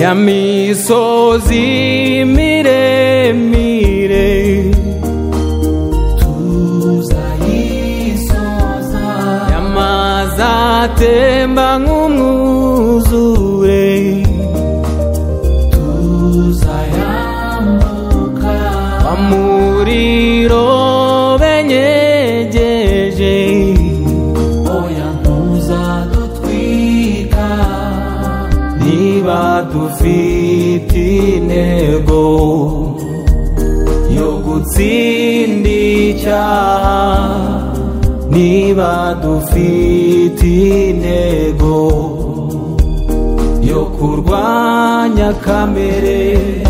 ya misozi miremire tuzayisoza, y'amazi atemba nk'umwuzure tuzayambuka, amuriro benyegeje oya ntuzadutwika, niba dufite intego yo gutsinda icyaha, niba dufite intego yo kurwanya kamere,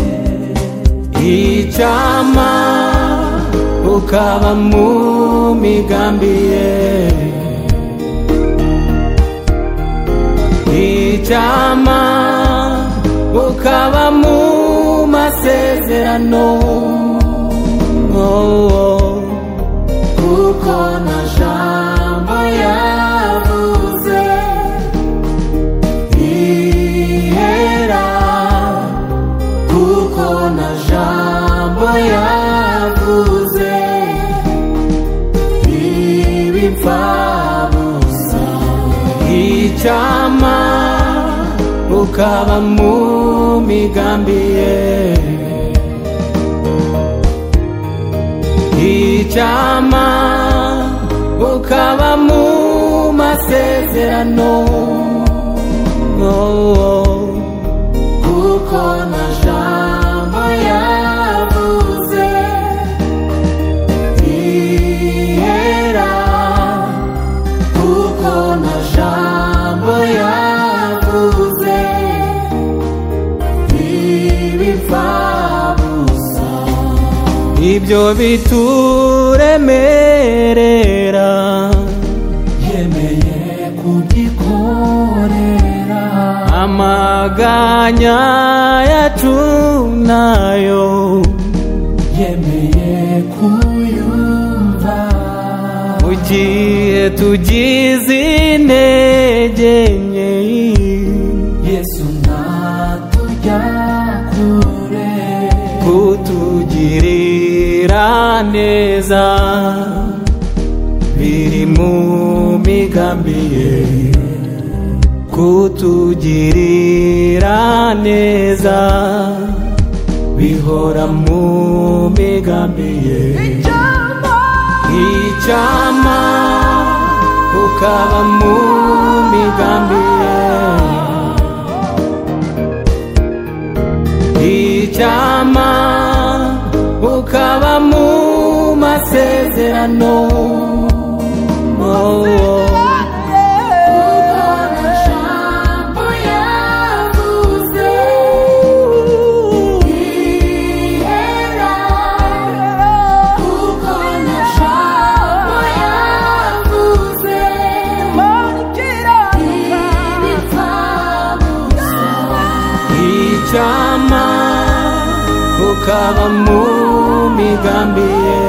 icyama ukaba mu migambi ye, icyama ukaba mu masezerano, kuko na jambo yavuze ihera, kuko na jambo yavuze ibipfabusa, icyama ukaba mu migambi ye, icyama ukaba mu masezerano, kuko na jambo yavuze ihera, kuko na jambo yavuze ibipfabusa, ibyo bituremerera yemeye kubyikorera, amaganya yacu nayo yemeye kuyumva, mu gihe tugize intege nke Yesu ntatujya kure, kutugirira neza biri mu migambi ye, kutugirira neza bihora mu migambi ye, icyama ukaba mu migambi ye, icyama ukaba mu masezerano, icyama ukaba mu migambi ye,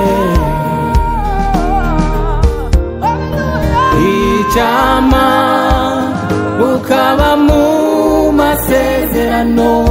icyama ukaba mu masezerano,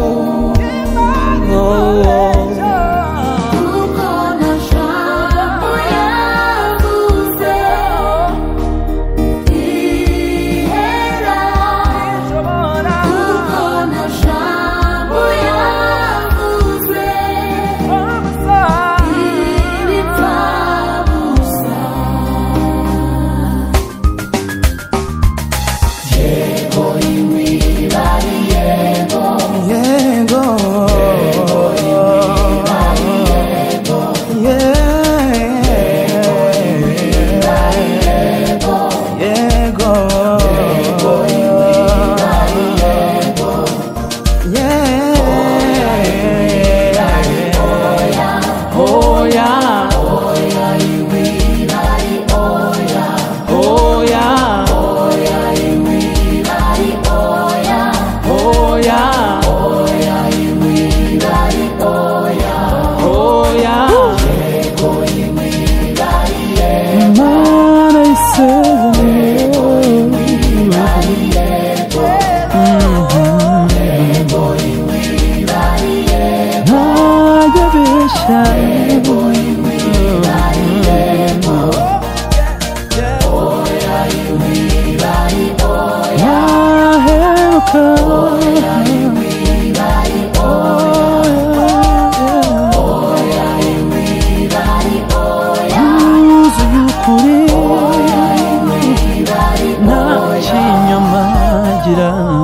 yuzuye ukuri nta kinyamagira.